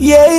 Yeah,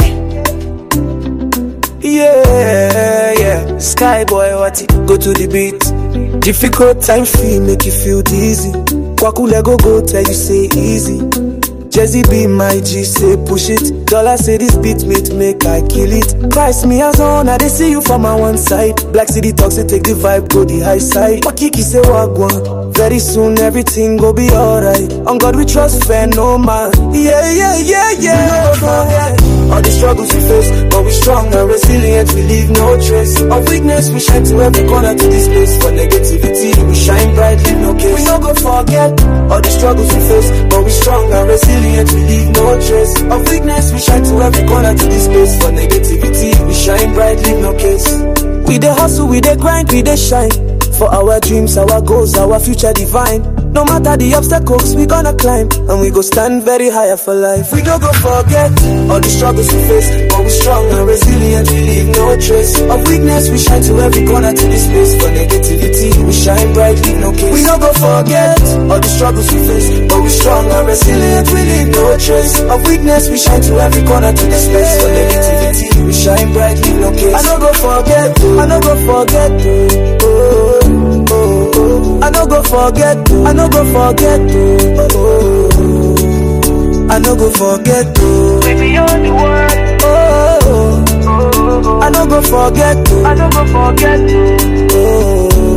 yeah. Sky boy, what it? Go to the beat. Difficult time feel, make you feel dizzy. Kwakule go tell you say easy. Jazzy be my G, say push it. Dollar say this beat make I kill it. Price me as on, I they see you from my one side. Black City talks, say take the vibe, go the high side. Wakiki say wagwan. Very soon everything go be alright. On God we trust, fair no man. Yeah. No forget all the struggles we face, but we strong and resilient. We leave no trace of weakness. We shine to every corner to this place. For negativity, we shine bright, leave no case. We no go forget all the struggles we face, but we strong and resilient. We leave no trace of weakness. We shine to every corner to this place. For negativity, we shine bright, leave no case. We dey hustle, we dey grind, we dey shine. For our dreams, our goals, our future divine. No matter the obstacles, we gonna climb. And we go stand very higher for life. We don't go forget all the struggles we face, but we strong and resilient. We leave no trace of weakness. We shine to every corner to this place. For negativity, we shine bright, leave no case. We don't go forget all the struggles we face, but we strong and resilient. We leave no trace of weakness. We shine to every corner to this place. For negativity, we shine bright, leave no case. I don't go forget, I don't go forget. I no go forget, I no go forget, I no go forget, Baby, you're the one. I no go forget, I no go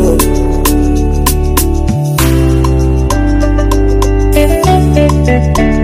forget.